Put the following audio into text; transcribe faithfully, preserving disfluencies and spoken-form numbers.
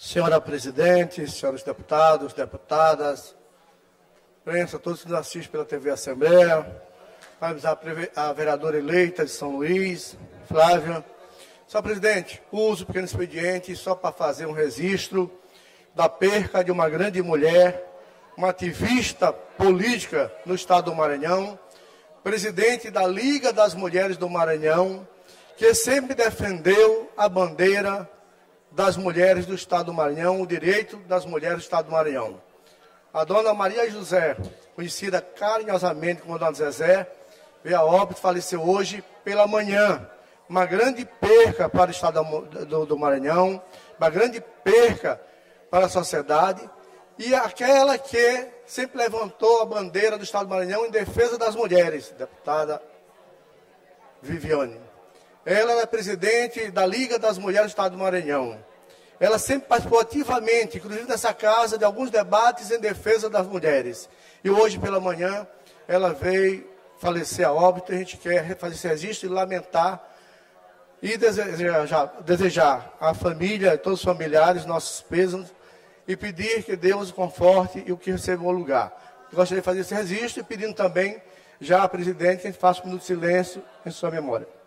Senhora presidente, senhores deputados, deputadas, imprensa, todos que nos assistem pela T V Assembleia, a vereadora eleita de São Luís, Flávia. Senhor presidente, uso o pequeno expediente só para fazer um registro da perca de uma grande mulher, uma ativista política no estado do Maranhão, presidente da Liga das Mulheres do Maranhão, que sempre defendeu a bandeira das mulheres do estado do Maranhão, o direito das mulheres do estado do Maranhão. A dona Maria José, conhecida carinhosamente como Dona Zezé, veio a óbito, faleceu hoje pela manhã. Uma grande perca para o estado do, do Maranhão, uma grande perca para a sociedade, e aquela que sempre levantou a bandeira do estado do Maranhão em defesa das mulheres, deputada Viviane. Ela é presidente da Liga das Mulheres do estado do Maranhão. Ela sempre participou ativamente, inclusive nessa casa, de alguns debates em defesa das mulheres. E hoje, pela manhã, ela veio falecer a óbito. A gente quer fazer esse registro e lamentar e desejar, desejar à família, a todos os familiares, nossos pêsames, e pedir que Deus o conforte e o que recebeu o lugar. Eu gostaria de fazer esse registro e pedindo também já à presidente que a gente faça um minuto de silêncio em sua memória.